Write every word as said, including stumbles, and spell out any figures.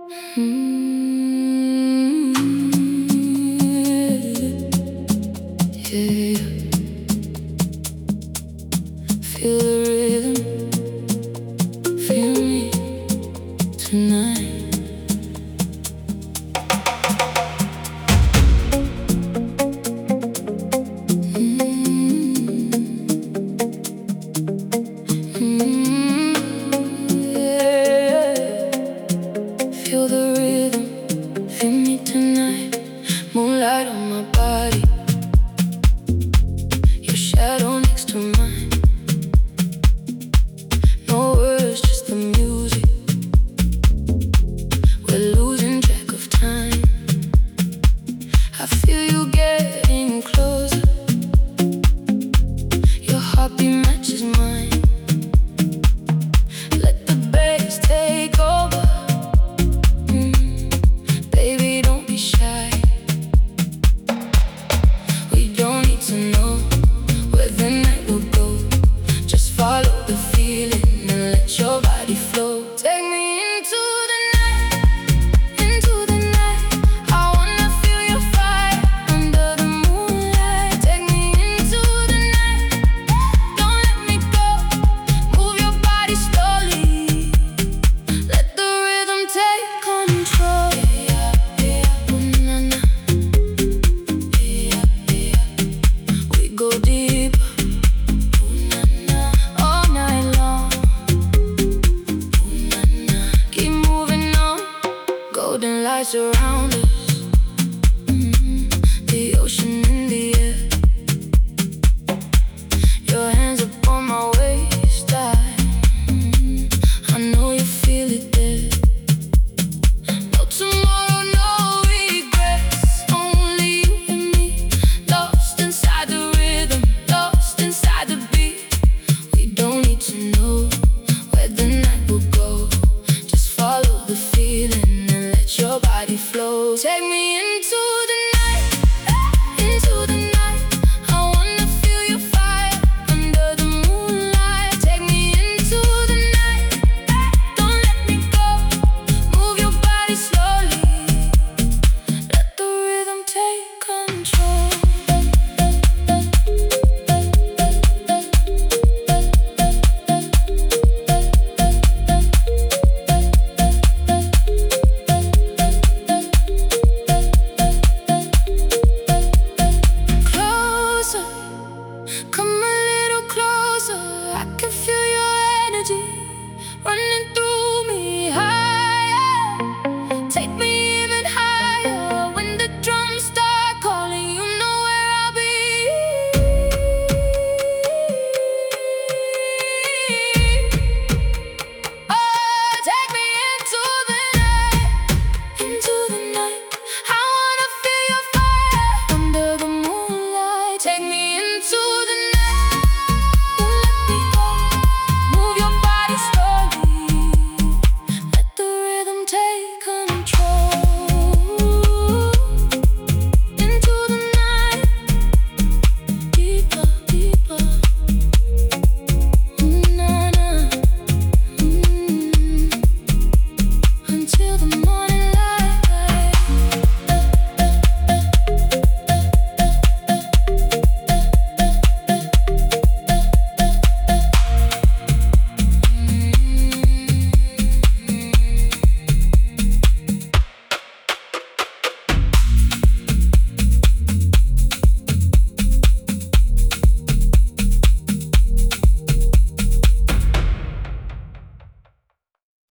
Mm, yeah, feel the rhythm, feel me tonight. Feel the rhythm, feel me tonight. Moonlight on my body, your shadow next to mine. No words, just the music. We're losing track of time. I feel you getting closer. Your heartbeat matches mine. Let the bass take over. Follow the feeling and let your body flow. Take me into the night, into the night. I wanna feel your fire under the moonlight. Take me into the night, don't let me go. Move your body slowly, let the rhythm take control. Yeah, yeah, ooh, na, na. Yeah, yeah. We go deep. Golden lights around